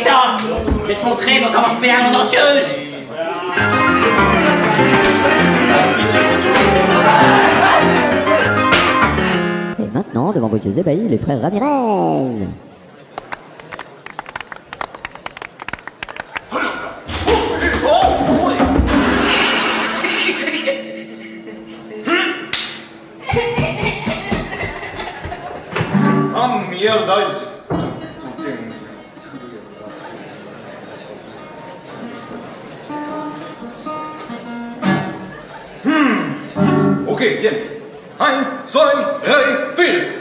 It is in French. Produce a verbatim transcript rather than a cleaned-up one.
ça. Je suis montré comment je pédale mon danseuse. Et maintenant, devant vos yeux ébahis, les frères Ramirez. Ah, mierda, es... Hmm. Ok, bien. Un, zwei, drei, vier.